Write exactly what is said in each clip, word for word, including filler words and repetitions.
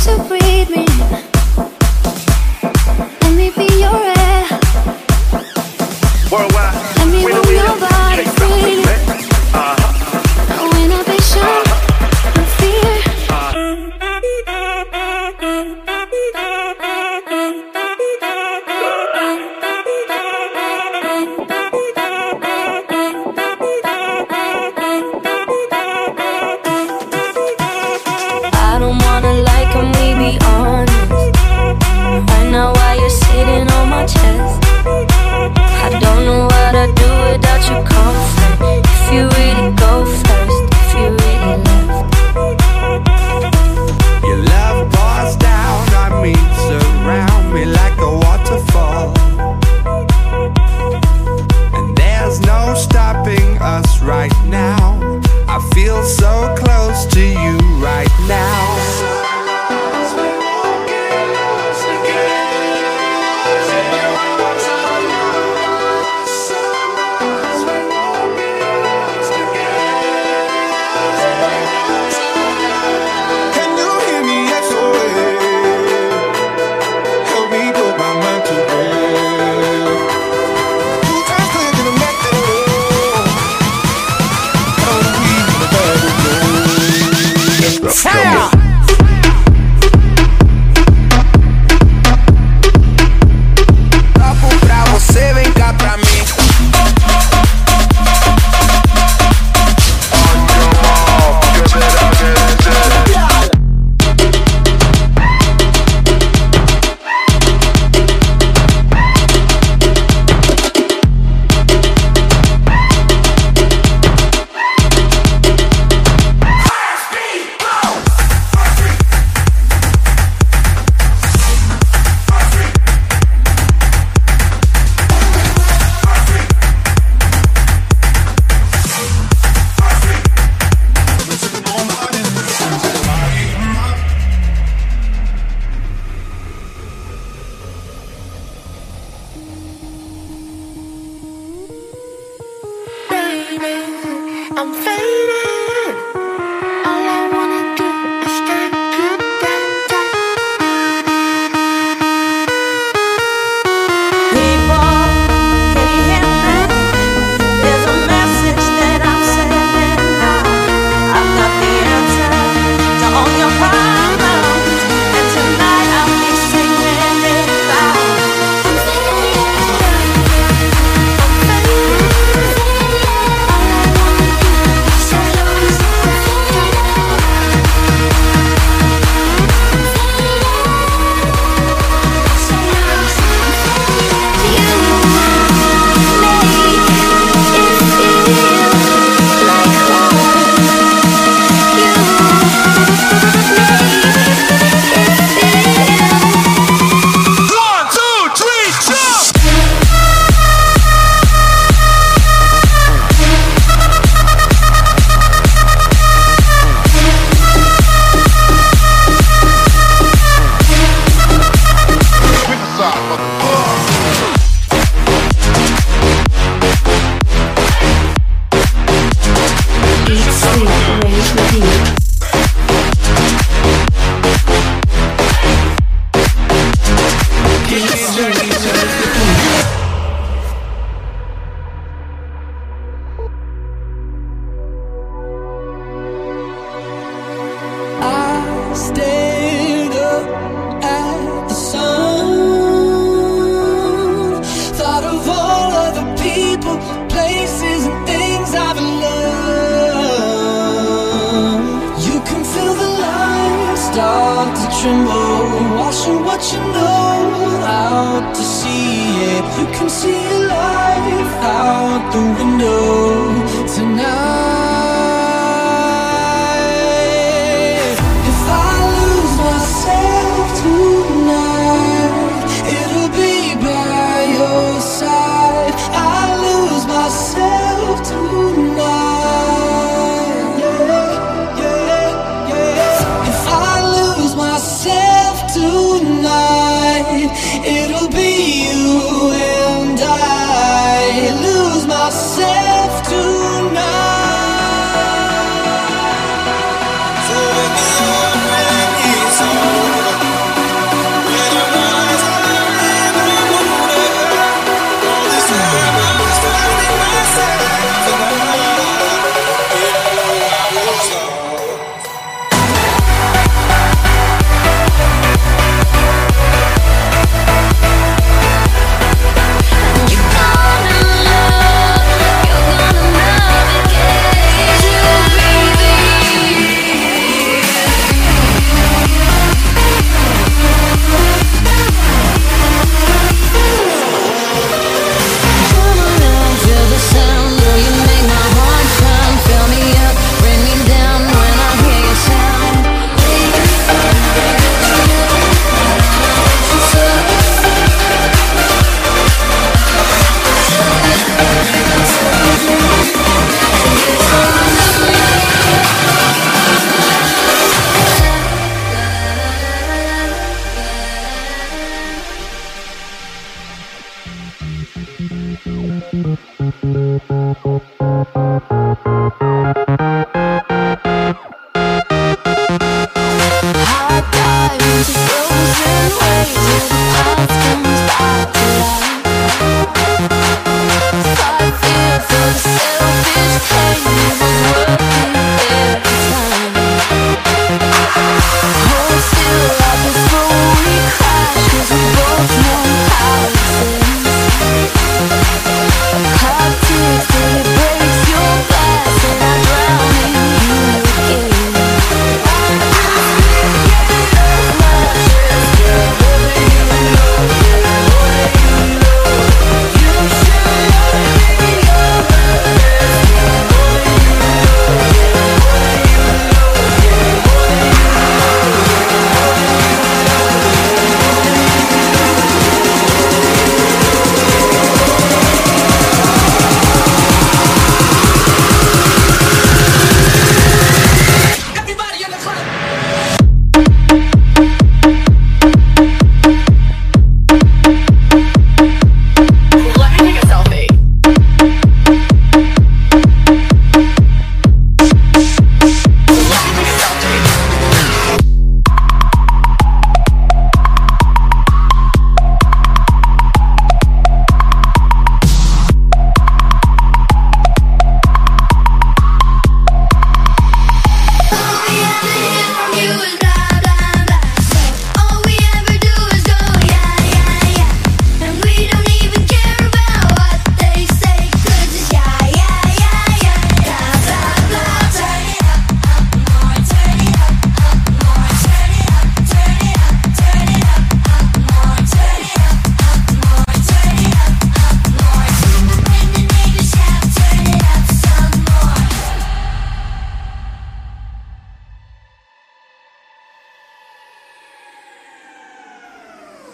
to breathe me. Let me be your air. Worldwide. Let me move your body freely. No inhibition, no fear. I don't wanna lie, can we be honest? Right now while you're sitting on my chest, I don't know what I'd do without your comfort. If you really go first, if you really left. Your love pours down on me, surround me like a waterfall, and there's no stopping us right now. I feel so close to you right now. Fire! Topo pra você, vem cá pra mim. I'm fading. All I wanna do is take you back, back. People, can you hear me? There's a message that I'm sending now. I've got the answer to all your problems, and tonight I'll be singing it loud. I'm fading. I'm fading. Stayed up at the sun, thought of all of the people, places, and things I've loved. You can feel the light start to tremble, washing what you know out to sea. Yeah, you can see your life out the window tonight. It'll be you and I lose myself tonight.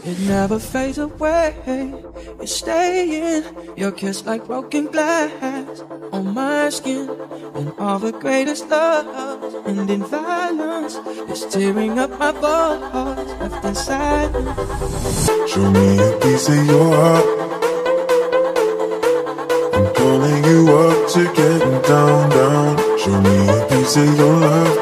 It never fades away, it's staying. Your kiss like broken glass on my skin. And all the greatest loves end in violence. It's tearing up my voice, left in silence. Show me a piece of your heart. I'm calling you up to getting down, down. Show me a piece of your love.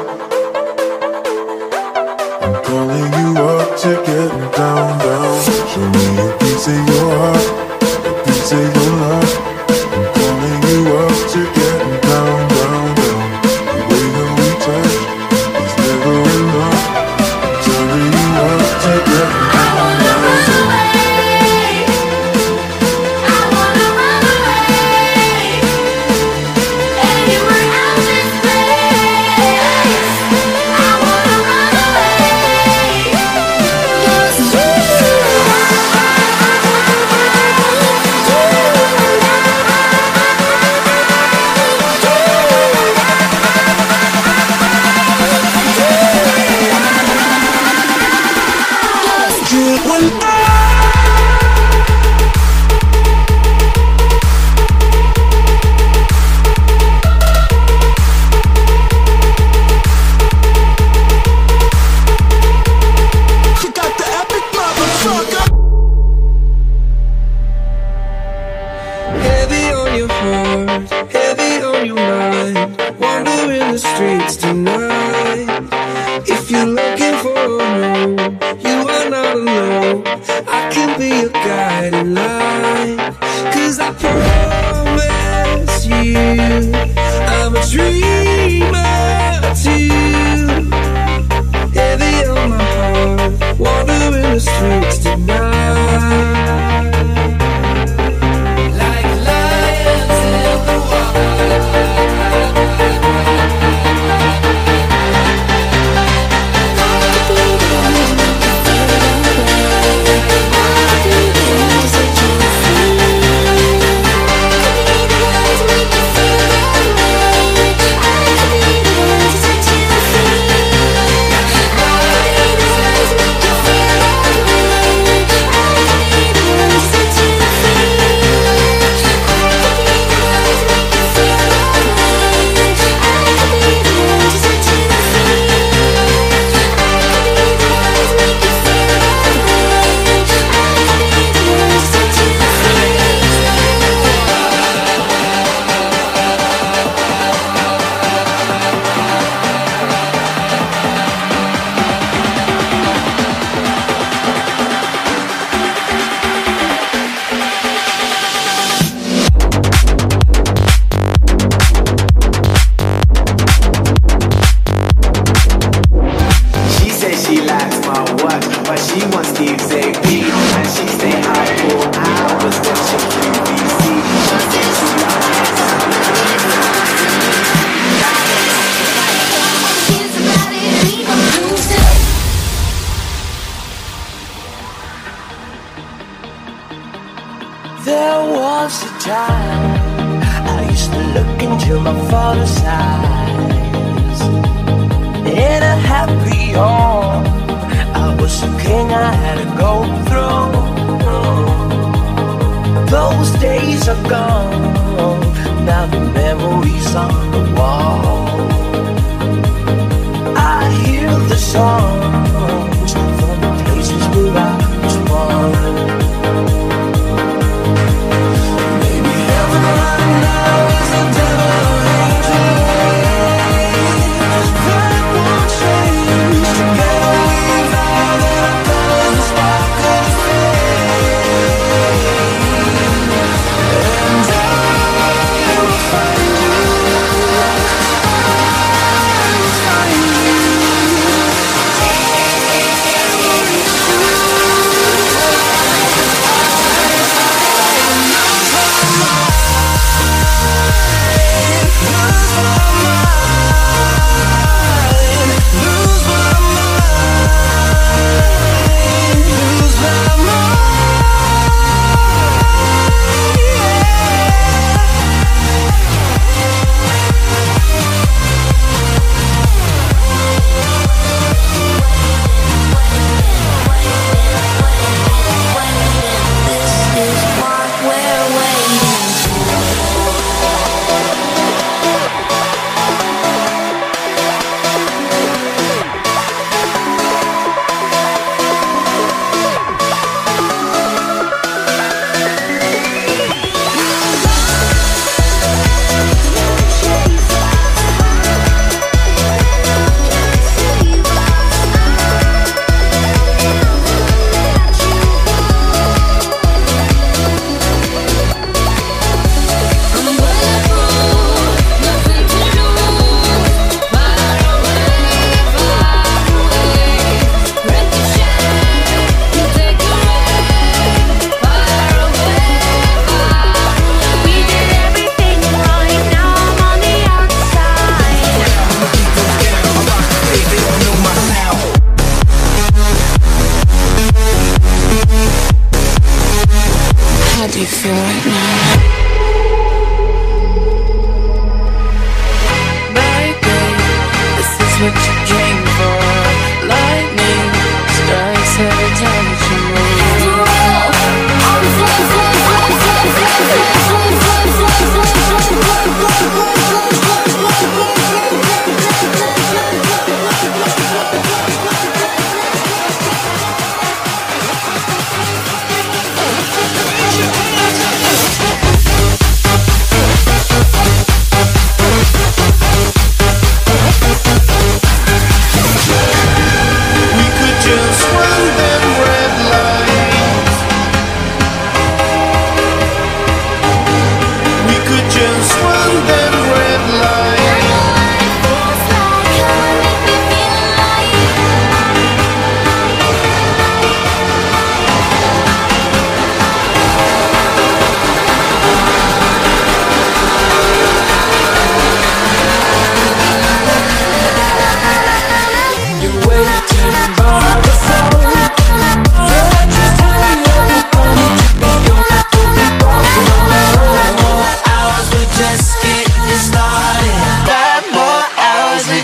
I'm calling you up to getting down, down. Show me a piece of your heart, a piece of your love. I'm calling you up to getting down, down, down. The way that we touch is never enough. I'm telling you up to getting down, down, down.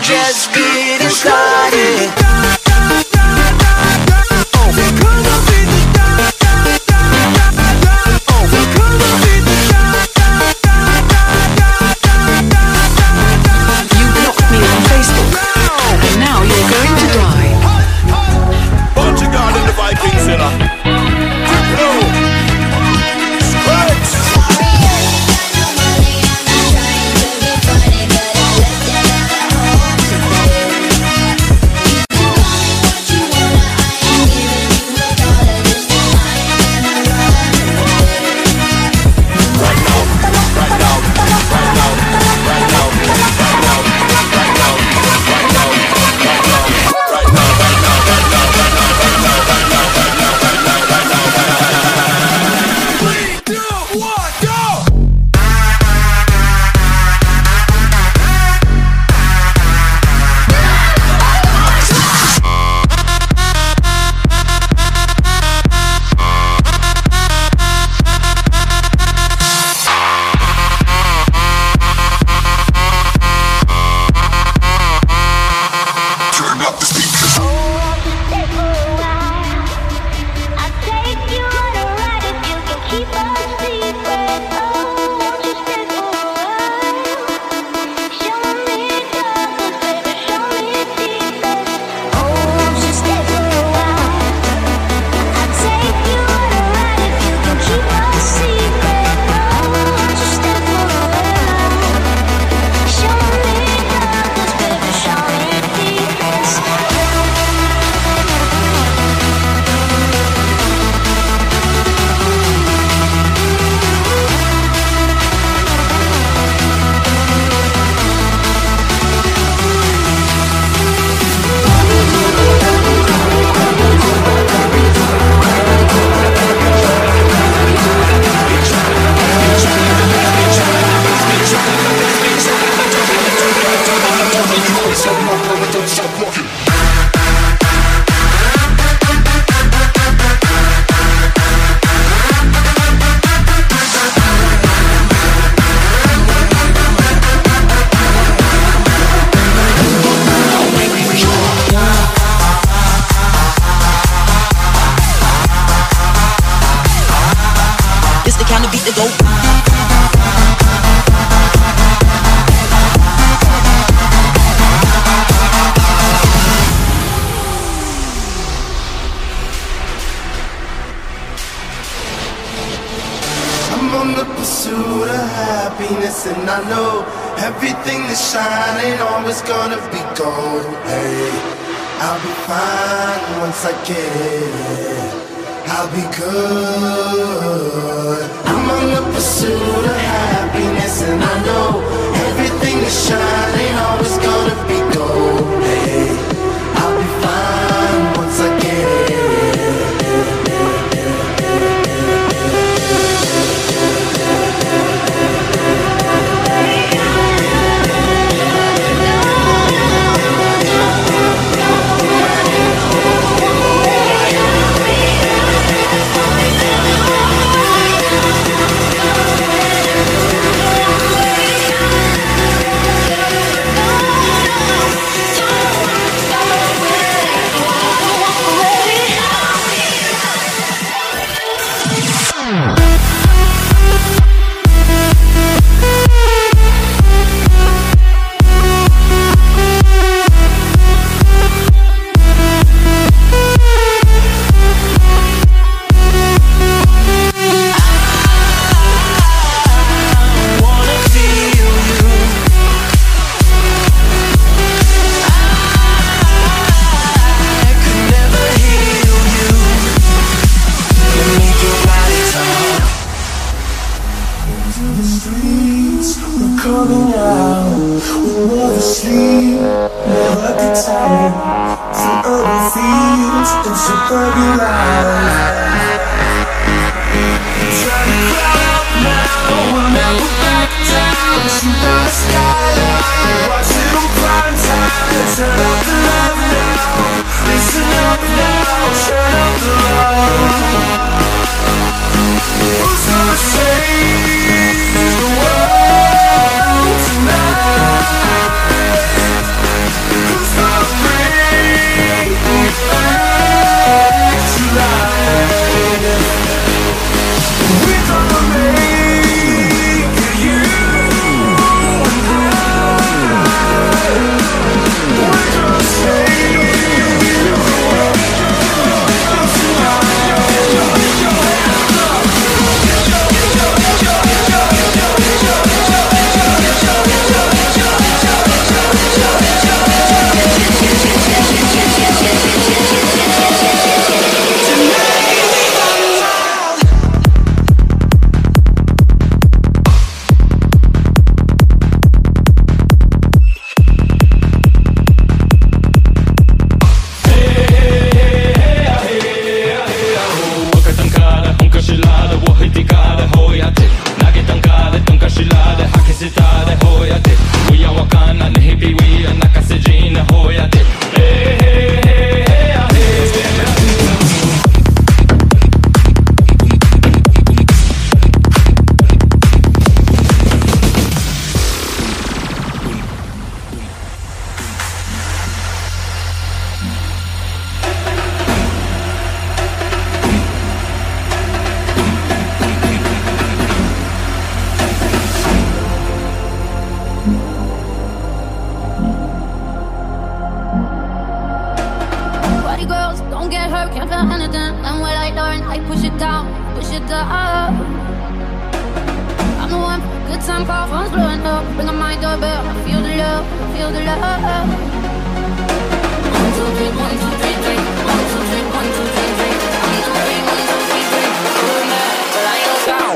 just getting started. And I know everything that's shining always gonna be gold. Hey, I'll be fine once I get it. I'll be good. I'm on the pursuit of happiness, and I know everything that's shining always gonna be gold. Hey, I'll be fine once I get it. anything. And when I learn, I push it down, push it down. I'm the one for a good time, call phones blowing up. Ring on my doorbell, I feel the love, I feel the love. One, two, three, one, two, three, three. One, two, three, one, two, three, three. One, two, three, one, two, three, three. Oh, man, but I ain't down.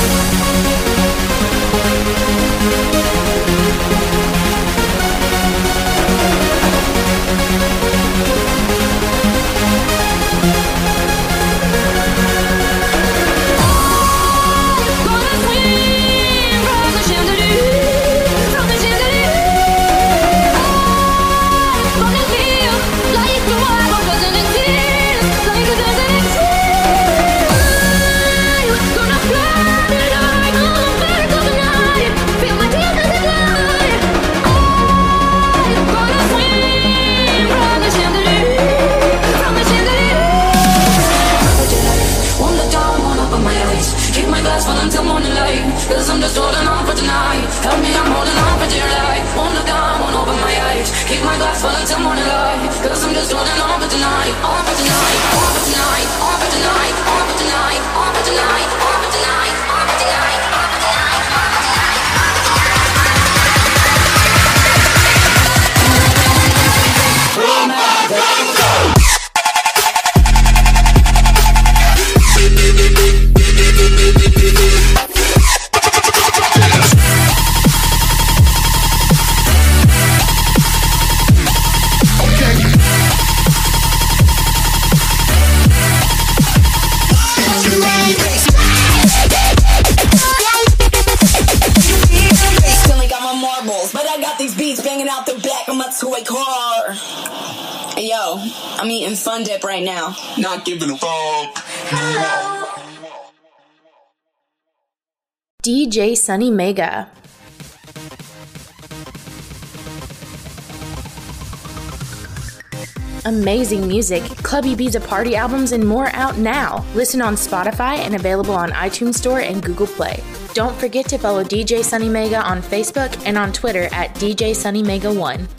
Until morning light, cause I'm just holding on for tonight. Help me, I'm holding on for dear life. Won't look down, won't open my eyes. Keep my glass full until morning light, cause I'm just holding on for tonight. On for tonight, on for tonight, on for tonight, on for tonight, on for tonight, on for tonight, on for tonight, on for tonight, on for tonight, on for tonight. Toy car. Hey yo, I'm eating Fun Dip right now. Not giving a fuck. D J Sunny Mega. Amazing music, clubby Ibiza party albums, and more out now. Listen on Spotify and available on iTunes Store and Google Play. Don't forget to follow D J Sunny Mega on Facebook and on Twitter at D J Sunny Mega one.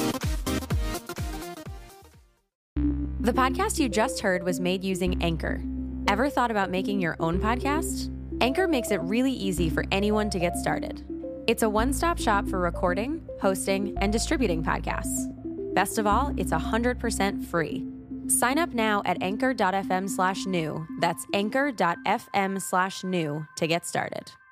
The podcast you just heard was made using Anchor. Ever thought about making your own podcast? Anchor makes it really easy for anyone to get started. It's a one-stop shop for recording, hosting, and distributing podcasts. Best of all, it's one hundred percent free. Sign up now at anchor.fm slash new. That's anchor.fm slash new to get started.